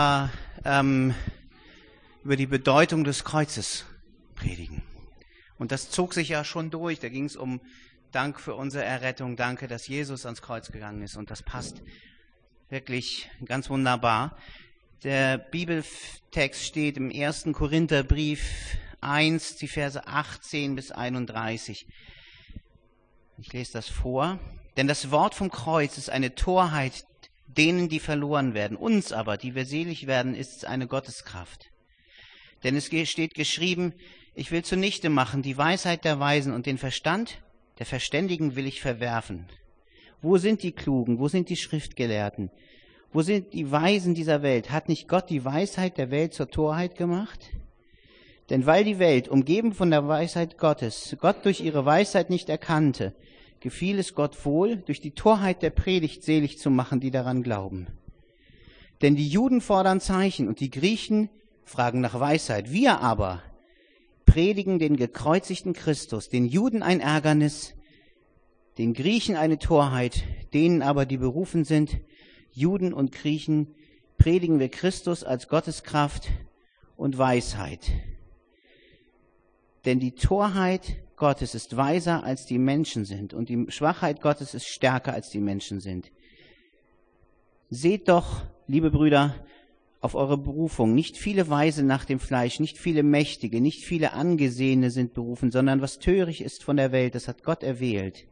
Über die Bedeutung des Kreuzes predigen. Und das zog sich ja schon durch. Da ging es um Dank für unsere Errettung, danke, dass Jesus ans Kreuz gegangen ist. Und das passt wirklich ganz wunderbar. Der Bibeltext steht im 1. Korintherbrief 1, die Verse 18 bis 31. Ich lese das vor. Denn das Wort vom Kreuz ist eine Torheit denen, die verloren werden. Uns aber, die wir selig werden, ist es eine Gotteskraft. Denn es steht geschrieben, ich will zunichte machen die Weisheit der Weisen und den Verstand der Verständigen will ich verwerfen. Wo sind die Klugen? Wo sind die Schriftgelehrten? Wo sind die Weisen dieser Welt? Hat nicht Gott die Weisheit der Welt zur Torheit gemacht? Denn weil die Welt, umgeben von der Weisheit Gottes, Gott durch ihre Weisheit nicht erkannte, gefiel es Gott wohl, durch die Torheit der Predigt selig zu machen, die daran glauben. Denn die Juden fordern Zeichen und die Griechen fragen nach Weisheit. Wir aber predigen den gekreuzigten Christus, den Juden ein Ärgernis, den Griechen eine Torheit, denen aber, die berufen sind, Juden und Griechen, predigen wir Christus als Gotteskraft und Weisheit. Denn die Torheit Gottes ist weiser, als die Menschen sind, und die Schwachheit Gottes ist stärker, als die Menschen sind. Seht doch, liebe Brüder, auf eure Berufung. Nicht viele Weise nach dem Fleisch, nicht viele Mächtige, nicht viele Angesehene sind berufen, sondern was töricht ist von der Welt, das hat Gott erwählt,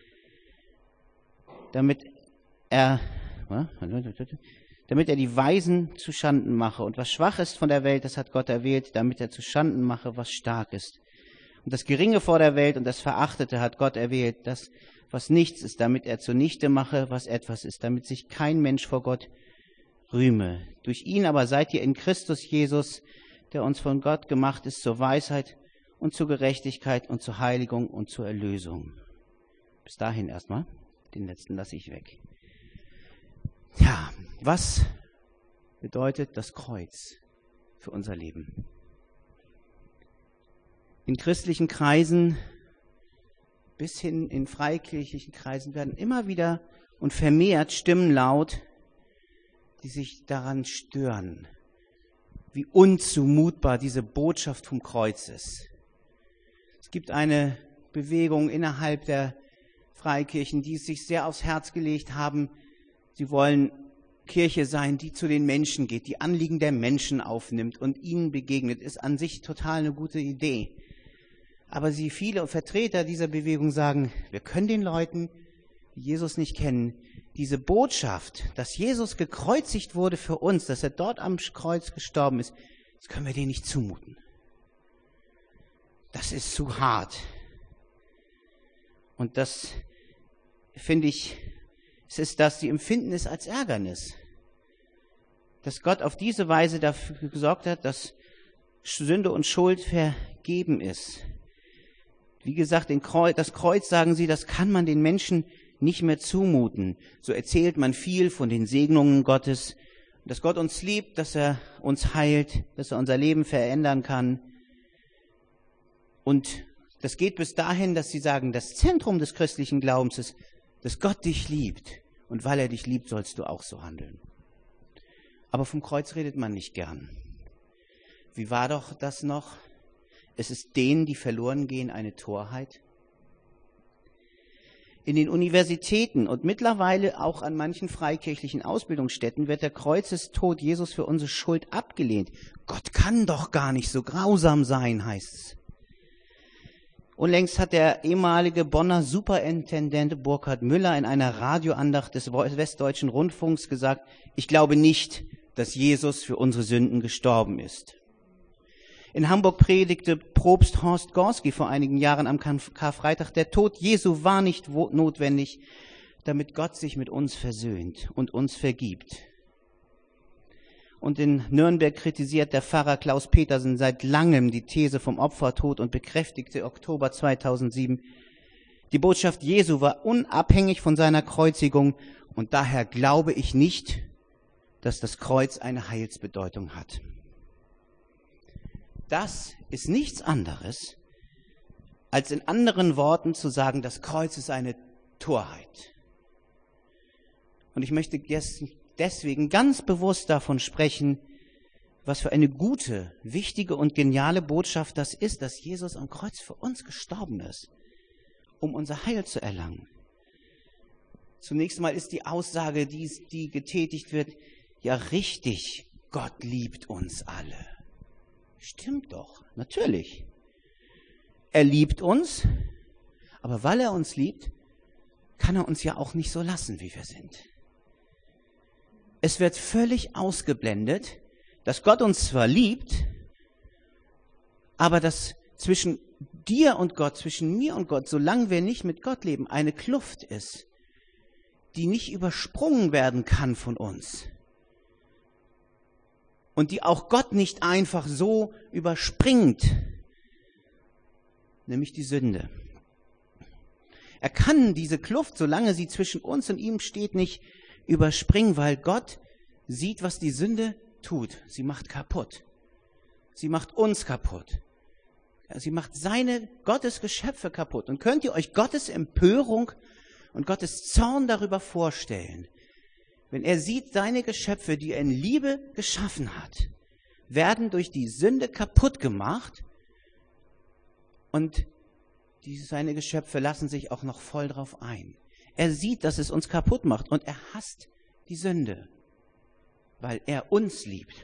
damit er die Weisen zu Schanden mache. Und was schwach ist von der Welt, das hat Gott erwählt, damit er zu Schanden mache, was stark ist. Und das Geringe vor der Welt und das Verachtete hat Gott erwählt, das, was nichts ist, damit er zunichte mache, was etwas ist, damit sich kein Mensch vor Gott rühme. Durch ihn aber seid ihr in Christus Jesus, der uns von Gott gemacht ist, zur Weisheit und zur Gerechtigkeit und zur Heiligung und zur Erlösung. Bis dahin erstmal, den letzten lasse ich weg. Ja, was bedeutet das Kreuz für unser Leben? In christlichen Kreisen bis hin in freikirchlichen Kreisen werden immer wieder und vermehrt Stimmen laut, die sich daran stören, wie unzumutbar diese Botschaft vom Kreuz ist. Es gibt eine Bewegung innerhalb der Freikirchen, die es sich sehr aufs Herz gelegt haben. Sie wollen Kirche sein, die zu den Menschen geht, die Anliegen der Menschen aufnimmt und ihnen begegnet. Ist an sich total eine gute Idee. Aber viele Vertreter dieser Bewegung sagen, wir können den Leuten, die Jesus nicht kennen, diese Botschaft, dass Jesus gekreuzigt wurde für uns, dass er dort am Kreuz gestorben ist, das können wir denen nicht zumuten. Das ist zu hart. Und das, finde ich, es ist das, sie empfinden es als Ärgernis. Dass Gott auf diese Weise dafür gesorgt hat, dass Sünde und Schuld vergeben ist. Wie gesagt, das Kreuz, sagen sie, das kann man den Menschen nicht mehr zumuten. So erzählt man viel von den Segnungen Gottes, dass Gott uns liebt, dass er uns heilt, dass er unser Leben verändern kann. Und das geht bis dahin, dass sie sagen, das Zentrum des christlichen Glaubens ist, dass Gott dich liebt. Und weil er dich liebt, sollst du auch so handeln. Aber vom Kreuz redet man nicht gern. Wie war doch das noch? Es ist denen, die verloren gehen, eine Torheit. In den Universitäten und mittlerweile auch an manchen freikirchlichen Ausbildungsstätten wird der Kreuzestod Jesus für unsere Schuld abgelehnt. Gott kann doch gar nicht so grausam sein, heißt es. Unlängst hat der ehemalige Bonner Superintendent Burkhard Müller in einer Radioandacht des Westdeutschen Rundfunks gesagt, ich glaube nicht, dass Jesus für unsere Sünden gestorben ist. In Hamburg predigte Propst Horst Gorski vor einigen Jahren am Karfreitag, der Tod Jesu war nicht notwendig, damit Gott sich mit uns versöhnt und uns vergibt. Und in Nürnberg kritisiert der Pfarrer Klaus Petersen seit langem die These vom Opfertod und bekräftigte Oktober 2007, die Botschaft Jesu war unabhängig von seiner Kreuzigung und daher glaube ich nicht, dass das Kreuz eine Heilsbedeutung hat. Das ist nichts anderes, als in anderen Worten zu sagen, das Kreuz ist eine Torheit. Und ich möchte jetzt deswegen ganz bewusst davon sprechen, was für eine gute, wichtige und geniale Botschaft das ist, dass Jesus am Kreuz für uns gestorben ist, um unser Heil zu erlangen. Zunächst mal ist die Aussage, die getätigt wird, ja richtig, Gott liebt uns alle. Stimmt doch, natürlich. Er liebt uns, aber weil er uns liebt, kann er uns ja auch nicht so lassen, wie wir sind. Es wird völlig ausgeblendet, dass Gott uns zwar liebt, aber dass zwischen dir und Gott, zwischen mir und Gott, solange wir nicht mit Gott leben, eine Kluft ist, die nicht übersprungen werden kann von uns. Und die auch Gott nicht einfach so überspringt, nämlich die Sünde. Er kann diese Kluft, solange sie zwischen uns und ihm steht, nicht überspringen, weil Gott sieht, was die Sünde tut. Sie macht kaputt. Sie macht uns kaputt. Sie macht Gottes Geschöpfe kaputt. Und könnt ihr euch Gottes Empörung und Gottes Zorn darüber vorstellen, wenn er sieht, seine Geschöpfe, die er in Liebe geschaffen hat, werden durch die Sünde kaputt gemacht und seine Geschöpfe lassen sich auch noch voll drauf ein. Er sieht, dass es uns kaputt macht und er hasst die Sünde, weil er uns liebt.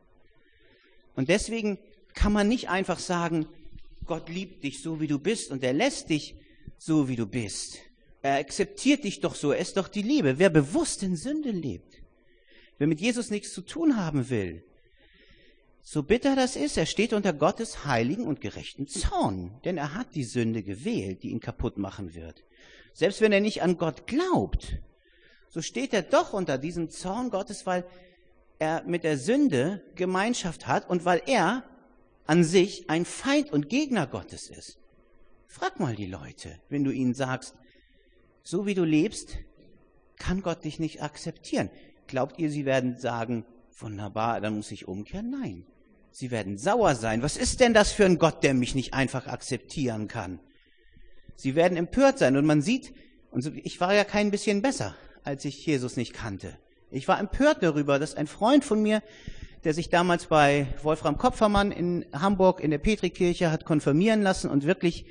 Und deswegen kann man nicht einfach sagen, Gott liebt dich so, wie du bist und er lässt dich so, wie du bist. Er akzeptiert dich doch so, er ist doch die Liebe. Wer bewusst in Sünde lebt, wer mit Jesus nichts zu tun haben will, so bitter das ist, er steht unter Gottes heiligen und gerechten Zorn, denn er hat die Sünde gewählt, die ihn kaputt machen wird. Selbst wenn er nicht an Gott glaubt, so steht er doch unter diesem Zorn Gottes, weil er mit der Sünde Gemeinschaft hat und weil er an sich ein Feind und Gegner Gottes ist. Frag mal die Leute, wenn du ihnen sagst, so wie du lebst, kann Gott dich nicht akzeptieren. Glaubt ihr, sie werden sagen, wunderbar, dann muss ich umkehren? Nein, sie werden sauer sein. Was ist denn das für ein Gott, der mich nicht einfach akzeptieren kann? Sie werden empört sein und man sieht, und ich war ja kein bisschen besser, als ich Jesus nicht kannte. Ich war empört darüber, dass ein Freund von mir, der sich damals bei Wolfram Kopfermann in Hamburg in der Petrikirche hat konfirmieren lassen und wirklich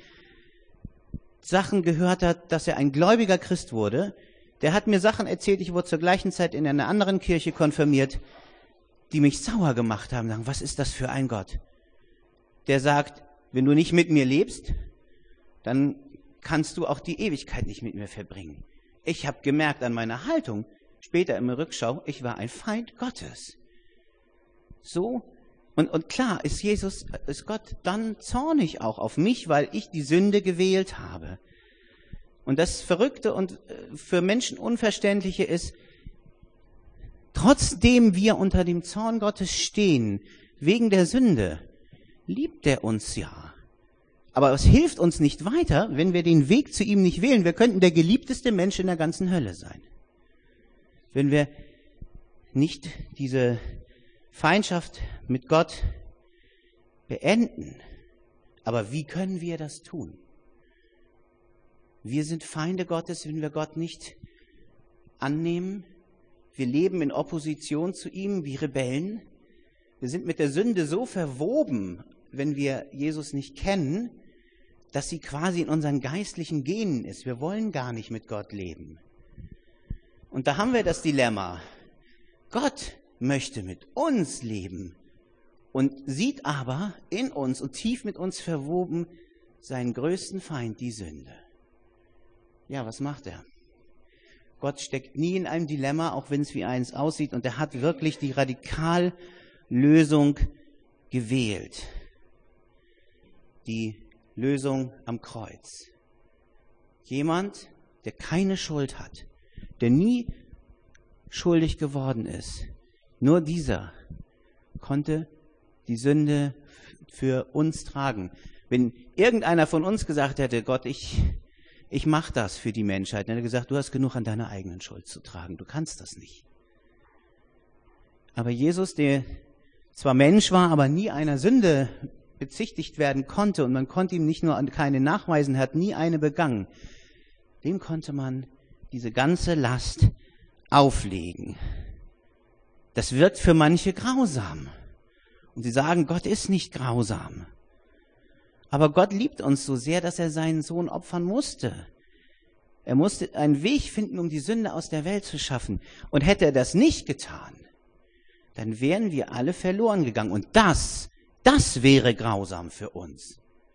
Sachen gehört hat, dass er ein gläubiger Christ wurde, der hat mir Sachen erzählt, ich wurde zur gleichen Zeit in einer anderen Kirche konfirmiert, die mich sauer gemacht haben. Sagen, was ist das für ein Gott? Der sagt, wenn du nicht mit mir lebst, dann kannst du auch die Ewigkeit nicht mit mir verbringen. Ich habe gemerkt an meiner Haltung, später im Rückschau, ich war ein Feind Gottes. So, und klar ist Gott dann zornig auch auf mich, weil ich die Sünde gewählt habe. Und das Verrückte und für Menschen Unverständliche ist, trotzdem wir unter dem Zorn Gottes stehen, wegen der Sünde, liebt er uns ja. Aber es hilft uns nicht weiter, wenn wir den Weg zu ihm nicht wählen. Wir könnten der geliebteste Mensch in der ganzen Hölle sein. Wenn wir nicht diese Feindschaft mit Gott beenden. Aber wie können wir das tun? Wir sind Feinde Gottes, wenn wir Gott nicht annehmen. Wir leben in Opposition zu ihm wie Rebellen. Wir sind mit der Sünde so verwoben, wenn wir Jesus nicht kennen, dass sie quasi in unseren geistlichen Genen ist. Wir wollen gar nicht mit Gott leben. Und da haben wir das Dilemma. Gott möchte mit uns leben und sieht aber in uns und tief mit uns verwoben seinen größten Feind, die Sünde. Ja, was macht er? Gott steckt nie in einem Dilemma, auch wenn es wie eins aussieht, und er hat wirklich die Radikallösung gewählt. Die Lösung am Kreuz. Jemand, der keine Schuld hat, der nie schuldig geworden ist, nur dieser konnte die Sünde für uns tragen. Wenn irgendeiner von uns gesagt hätte, Gott, ich mache das für die Menschheit, dann hätte er gesagt, du hast genug an deiner eigenen Schuld zu tragen, du kannst das nicht. Aber Jesus, der zwar Mensch war, aber nie einer Sünde bezichtigt werden konnte und man konnte ihm nicht nur keine nachweisen, er hat nie eine begangen, dem konnte man diese ganze Last auflegen. Das wirkt für manche grausam. Und sie sagen, Gott ist nicht grausam. Aber Gott liebt uns so sehr, dass er seinen Sohn opfern musste. Er musste einen Weg finden, um die Sünde aus der Welt zu schaffen. Und hätte er das nicht getan, dann wären wir alle verloren gegangen. Und das wäre grausam für uns.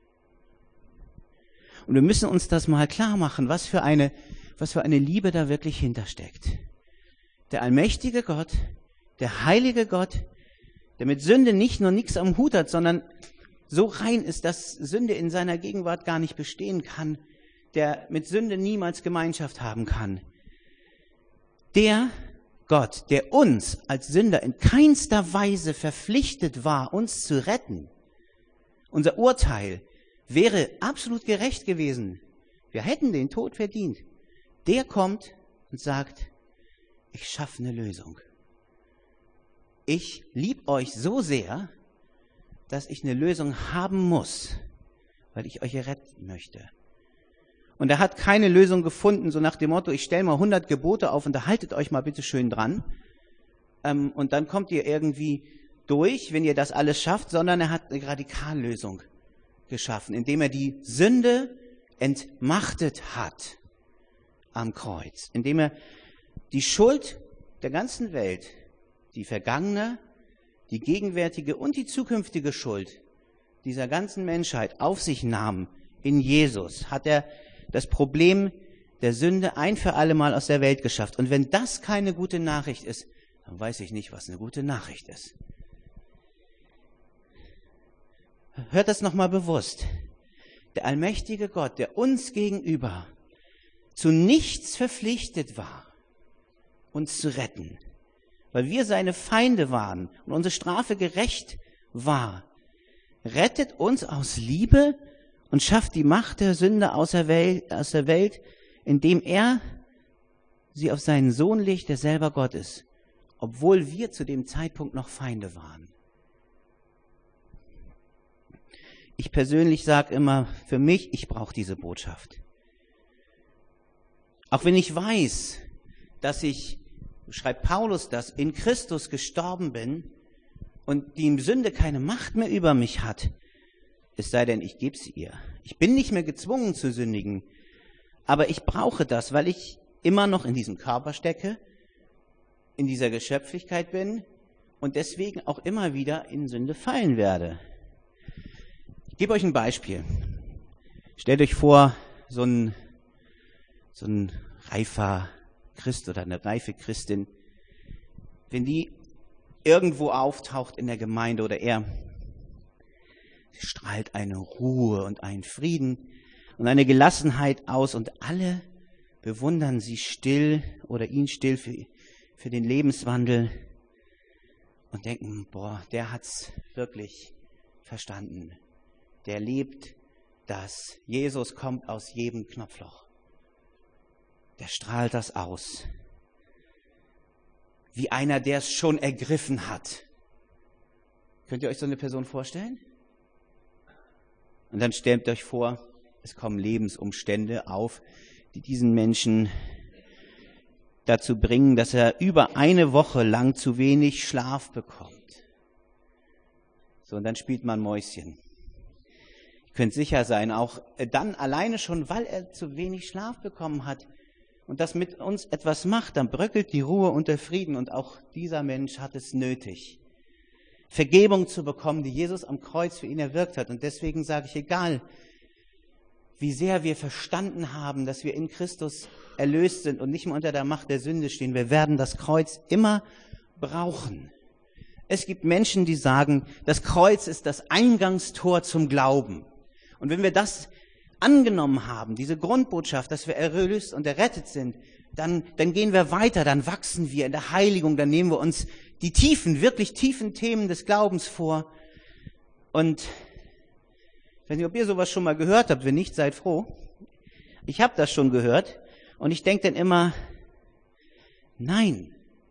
Und wir müssen uns das mal klar machen, was für eine Liebe da wirklich hintersteckt. Der allmächtige Gott, der heilige Gott, der mit Sünde nicht nur nichts am Hut hat, sondern so rein ist, dass Sünde in seiner Gegenwart gar nicht bestehen kann, der mit Sünde niemals Gemeinschaft haben kann. Der Gott, der uns als Sünder in keinster Weise verpflichtet war, uns zu retten, unser Urteil wäre absolut gerecht gewesen. Wir hätten den Tod verdient. Der kommt und sagt, ich schaffe eine Lösung. Ich liebe euch so sehr, dass ich eine Lösung haben muss, weil ich euch retten möchte. Und er hat keine Lösung gefunden, so nach dem Motto, ich stelle mal 100 Gebote auf und da haltet euch mal bitte schön dran. Und dann kommt ihr irgendwie durch, wenn ihr das alles schafft, sondern er hat eine Radikallösung geschaffen, indem er die Sünde entmachtet hat am Kreuz, indem er die Schuld der ganzen Welt, die vergangene, die gegenwärtige und die zukünftige Schuld dieser ganzen Menschheit auf sich nahm in Jesus, hat er das Problem der Sünde ein für alle Mal aus der Welt geschafft. Und wenn das keine gute Nachricht ist, dann weiß ich nicht, was eine gute Nachricht ist. Hört das nochmal bewusst. Der allmächtige Gott, der uns gegenüber zu nichts verpflichtet war, uns zu retten, weil wir seine Feinde waren und unsere Strafe gerecht war, rettet uns aus Liebe und schafft die Macht der Sünde aus der Welt, indem er sie auf seinen Sohn legt, der selber Gott ist, obwohl wir zu dem Zeitpunkt noch Feinde waren. Ich persönlich sage immer, für mich, ich brauche diese Botschaft. Auch wenn ich weiß, dass ich, schreibt Paulus das, in Christus gestorben bin und die Sünde keine Macht mehr über mich hat, es sei denn, ich gebe sie ihr. Ich bin nicht mehr gezwungen zu sündigen, aber ich brauche das, weil ich immer noch in diesem Körper stecke, in dieser Geschöpflichkeit bin und deswegen auch immer wieder in Sünde fallen werde. Ich gebe euch ein Beispiel. Stellt euch vor, so ein reifer Christ oder eine reife Christin, wenn die irgendwo auftaucht in der Gemeinde oder er, strahlt eine Ruhe und einen Frieden und eine Gelassenheit aus und alle bewundern sie still oder ihn still für den Lebenswandel und denken, boah, der hat's wirklich verstanden. Der lebt das. Jesus kommt aus jedem Knopfloch. Der strahlt das aus. Wie einer, der es schon ergriffen hat. Könnt ihr euch so eine Person vorstellen? Und dann stellt euch vor, es kommen Lebensumstände auf, die diesen Menschen dazu bringen, dass er über eine Woche lang zu wenig Schlaf bekommt. So, und dann spielt man Mäuschen. Ihr könnt sicher sein, auch dann alleine schon, weil er zu wenig Schlaf bekommen hat und das mit uns etwas macht, dann bröckelt die Ruhe und der Frieden und auch dieser Mensch hat es nötig, Vergebung zu bekommen, die Jesus am Kreuz für ihn erwirkt hat. Und deswegen sage ich, egal wie sehr wir verstanden haben, dass wir in Christus erlöst sind und nicht mehr unter der Macht der Sünde stehen, wir werden das Kreuz immer brauchen. Es gibt Menschen, die sagen, das Kreuz ist das Eingangstor zum Glauben. Und wenn wir das angenommen haben, diese Grundbotschaft, dass wir erlöst und errettet sind, dann gehen wir weiter, dann wachsen wir in der Heiligung, dann nehmen wir uns die tiefen, wirklich tiefen Themen des Glaubens vor. Und ich weiß nicht, ob ihr sowas schon mal gehört habt, wenn nicht, seid froh. Ich habe das schon gehört und ich denke dann immer, nein,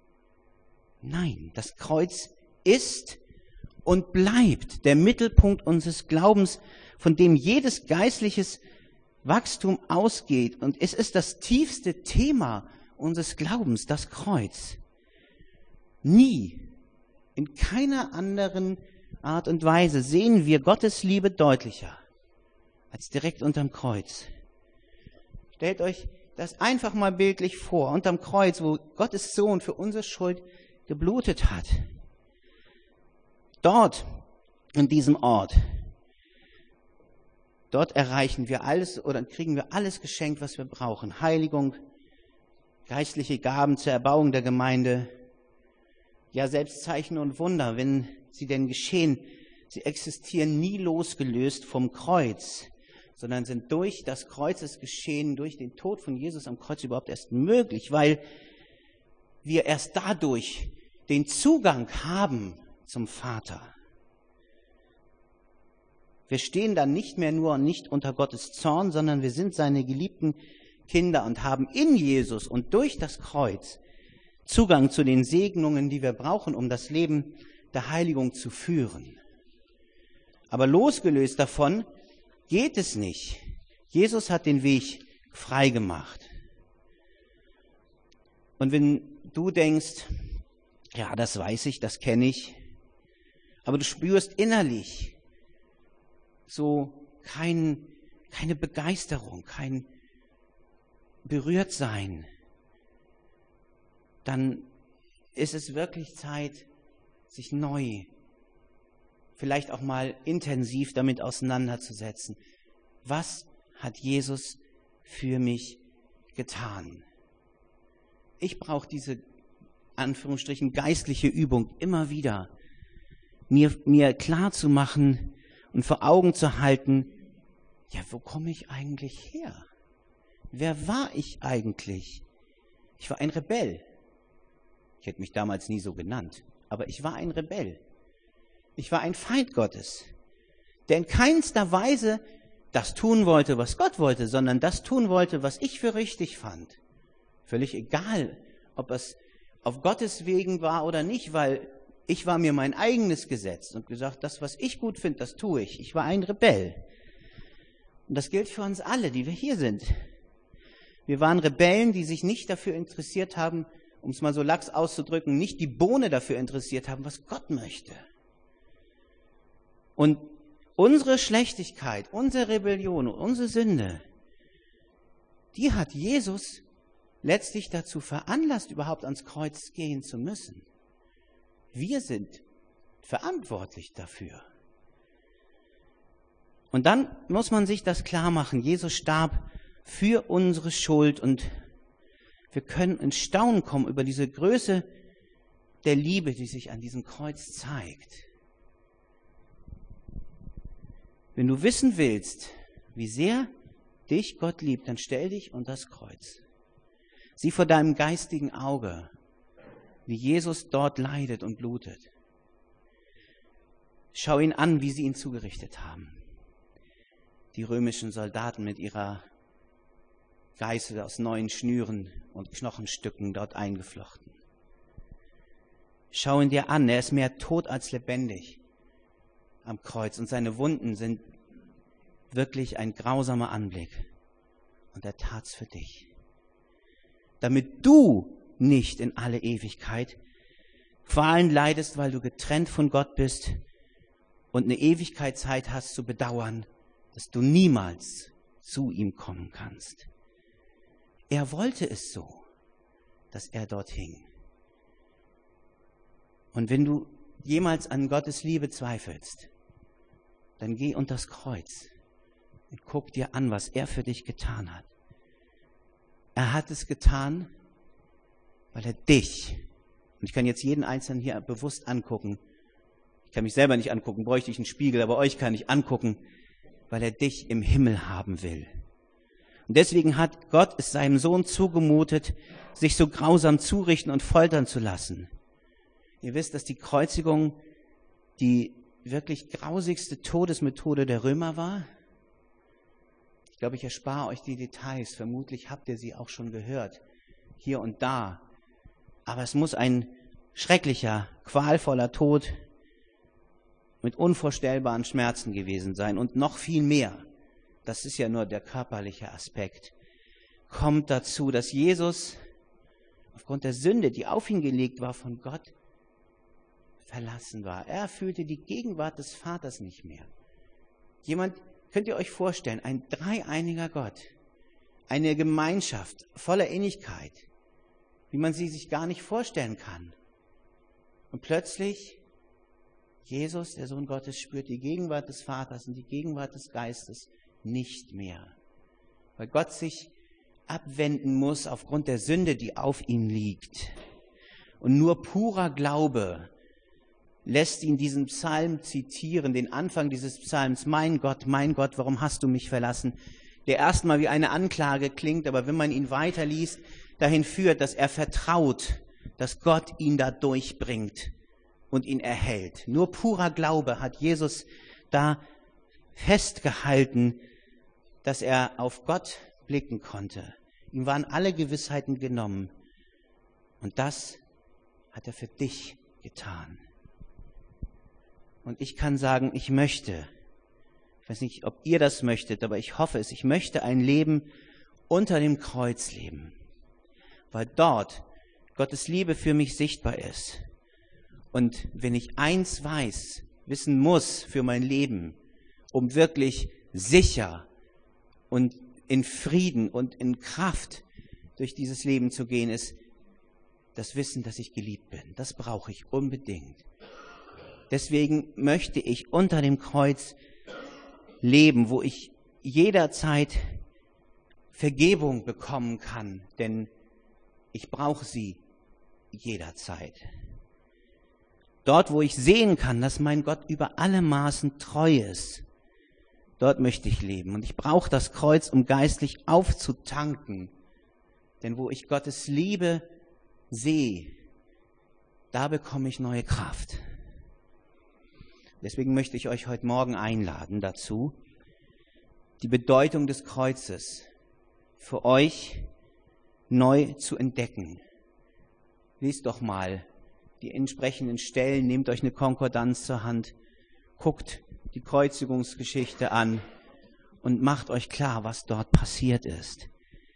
das Kreuz ist und bleibt der Mittelpunkt unseres Glaubens, von dem jedes geistliches Wachstum ausgeht. Und es ist das tiefste Thema unseres Glaubens, das Kreuz. Nie, in keiner anderen Art und Weise sehen wir Gottes Liebe deutlicher als direkt unterm Kreuz. Stellt euch das einfach mal bildlich vor, unterm Kreuz, wo Gottes Sohn für unsere Schuld geblutet hat. Dort, in diesem Ort, dort erreichen wir alles oder kriegen wir alles geschenkt, was wir brauchen. Heiligung, geistliche Gaben zur Erbauung der Gemeinde, ja selbst Zeichen und Wunder, wenn sie denn geschehen, sie existieren nie losgelöst vom Kreuz, sondern sind durch das Kreuzesgeschehen, durch den Tod von Jesus am Kreuz überhaupt erst möglich, weil wir erst dadurch den Zugang haben zum Vater. Wir stehen dann nicht mehr nur und nicht unter Gottes Zorn, sondern wir sind seine geliebten Kinder und haben in Jesus und durch das Kreuz Zugang zu den Segnungen, die wir brauchen, um das Leben der Heiligung zu führen. Aber losgelöst davon geht es nicht. Jesus hat den Weg frei gemacht. Und wenn du denkst, ja, das weiß ich, das kenne ich, aber du spürst innerlich so keine Begeisterung, kein Berührtsein, dann ist es wirklich Zeit, sich neu, vielleicht auch mal intensiv damit auseinanderzusetzen. Was hat Jesus für mich getan? Ich brauche diese, Anführungsstrichen, geistliche Übung immer wieder, mir klar zu machen und vor Augen zu halten, ja, wo komme ich eigentlich her? Wer war ich eigentlich? Ich war ein Rebell. Ich hätte mich damals nie so genannt, aber ich war ein Rebell. Ich war ein Feind Gottes, der in keinster Weise das tun wollte, was Gott wollte, sondern das tun wollte, was ich für richtig fand. Völlig egal, ob es auf Gottes Wegen war oder nicht, weil ich war mir mein eigenes Gesetz und gesagt, das, was ich gut finde, das tue ich. Ich war ein Rebell. Und das gilt für uns alle, die wir hier sind. Wir waren Rebellen, die sich nicht dafür interessiert haben, um es mal so lax auszudrücken, nicht die Bohne dafür interessiert haben, was Gott möchte. Und unsere Schlechtigkeit, unsere Rebellion, unsere Sünde, die hat Jesus letztlich dazu veranlasst, überhaupt ans Kreuz gehen zu müssen. Wir sind verantwortlich dafür. Und dann muss man sich das klar machen. Jesus starb für unsere Schuld und wir können in Staunen kommen über diese Größe der Liebe, die sich an diesem Kreuz zeigt. Wenn du wissen willst, wie sehr dich Gott liebt, dann stell dich unter das Kreuz. Sieh vor deinem geistigen Auge, wie Jesus dort leidet und blutet. Schau ihn an, wie sie ihn zugerichtet haben. Die römischen Soldaten mit ihrer Geißel aus 9 Schnüren und Knochenstücken dort eingeflochten. Schau ihn dir an, er ist mehr tot als lebendig am Kreuz und seine Wunden sind wirklich ein grausamer Anblick. Und er tat's für dich. Damit du nicht in alle Ewigkeit Qualen leidest, weil du getrennt von Gott bist und eine Ewigkeitszeit hast zu bedauern, dass du niemals zu ihm kommen kannst. Er wollte es so, dass er dort hing. Und wenn du jemals an Gottes Liebe zweifelst, dann geh unter das Kreuz und guck dir an, was er für dich getan hat. Er hat es getan, weil er dich, und ich kann jetzt jeden Einzelnen hier bewusst angucken, ich kann mich selber nicht angucken, bräuchte ich einen Spiegel, aber euch kann ich angucken, weil er dich im Himmel haben will. Und deswegen hat Gott es seinem Sohn zugemutet, sich so grausam zurichten und foltern zu lassen. Ihr wisst, dass die Kreuzigung die wirklich grausigste Todesmethode der Römer war. Ich glaube, ich erspare euch die Details. Vermutlich habt ihr sie auch schon gehört, hier und da. Aber es muss ein schrecklicher, qualvoller Tod mit unvorstellbaren Schmerzen gewesen sein und noch viel mehr. Das ist ja nur der körperliche Aspekt. Kommt dazu, dass Jesus aufgrund der Sünde, die auf ihn gelegt war von Gott, verlassen war. Er fühlte die Gegenwart des Vaters nicht mehr. Könnt ihr euch vorstellen, ein dreieiniger Gott, eine Gemeinschaft voller Innigkeit, wie man sie sich gar nicht vorstellen kann. Und plötzlich, Jesus, der Sohn Gottes, spürt die Gegenwart des Vaters und die Gegenwart des Geistes nicht mehr. Weil Gott sich abwenden muss aufgrund der Sünde, die auf ihn liegt. Und nur purer Glaube lässt ihn diesen Psalm zitieren, den Anfang dieses Psalms: mein Gott, warum hast du mich verlassen? Der erstmal wie eine Anklage klingt, aber wenn man ihn weiterliest, dahin führt, dass er vertraut, dass Gott ihn da durchbringt und ihn erhält. Nur purer Glaube hat Jesus da festgehalten, dass er auf Gott blicken konnte. Ihm waren alle Gewissheiten genommen. Und das hat er für dich getan. Und ich kann sagen, ich möchte, ich weiß nicht, ob ihr das möchtet, aber ich hoffe es, ich möchte ein Leben unter dem Kreuz leben, weil dort Gottes Liebe für mich sichtbar ist. Und wenn ich eins wissen muss für mein Leben, um wirklich sicher und in Frieden und in Kraft durch dieses Leben zu gehen, ist das Wissen, dass ich geliebt bin. Das brauche ich unbedingt. Deswegen möchte ich unter dem Kreuz leben, wo ich jederzeit Vergebung bekommen kann, denn ich brauche sie jederzeit. Dort, wo ich sehen kann, dass mein Gott über alle Maßen treu ist, dort möchte ich leben. Und ich brauche das Kreuz, um geistlich aufzutanken. Denn wo ich Gottes Liebe sehe, da bekomme ich neue Kraft. Deswegen möchte ich euch heute Morgen einladen dazu, die Bedeutung des Kreuzes für euch neu zu entdecken. Lest doch mal die entsprechenden Stellen, nehmt euch eine Konkordanz zur Hand, guckt die Kreuzigungsgeschichte an und macht euch klar, was dort passiert ist.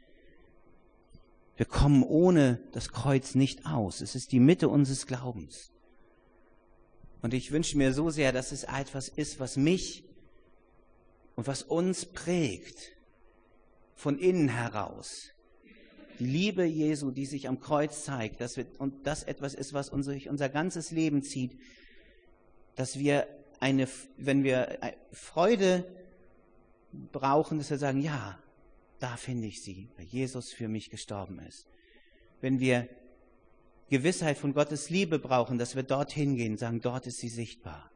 Wir kommen ohne das Kreuz nicht aus. Es ist die Mitte unseres Glaubens. Und ich wünsche mir so sehr, dass es etwas ist, was mich und was uns prägt, von innen heraus. Die Liebe Jesu, die sich am Kreuz zeigt, und das etwas ist, was uns durch unser ganzes Leben zieht, dass wir wenn wir Freude brauchen, dass wir sagen, ja, da finde ich sie, weil Jesus für mich gestorben ist. Wenn wir Gewissheit von Gottes Liebe brauchen, dass wir dorthin gehen, sagen, dort ist sie sichtbar.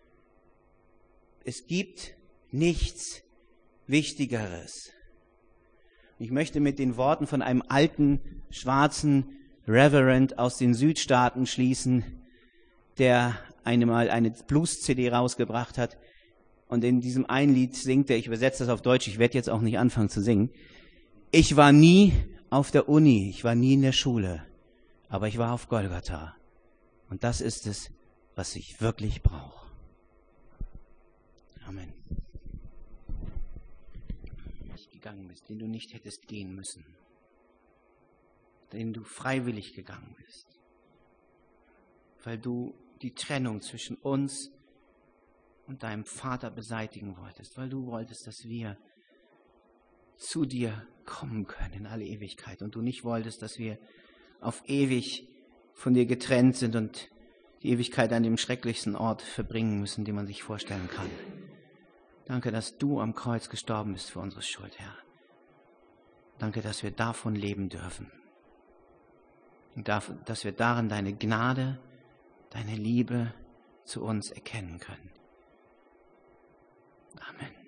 Es gibt nichts Wichtigeres. Ich möchte mit den Worten von einem alten, schwarzen Reverend aus den Südstaaten schließen, der einmal eine Blues-CD rausgebracht hat. Und in diesem einen Lied singt er, ich übersetze das auf Deutsch, ich werde jetzt auch nicht anfangen zu singen: Ich war nie auf der Uni, ich war nie in der Schule, aber ich war auf Golgatha. Und das ist es, was ich wirklich brauche. Amen. Gegangen bist, den du nicht hättest gehen müssen, den du freiwillig gegangen bist, weil du die Trennung zwischen uns und deinem Vater beseitigen wolltest, weil du wolltest, dass wir zu dir kommen können in alle Ewigkeit und du nicht wolltest, dass wir auf ewig von dir getrennt sind und die Ewigkeit an dem schrecklichsten Ort verbringen müssen, den man sich vorstellen kann. Danke, dass du am Kreuz gestorben bist für unsere Schuld, Herr. Danke, dass wir davon leben dürfen. Und dass wir darin deine Gnade, deine Liebe zu uns erkennen können. Amen.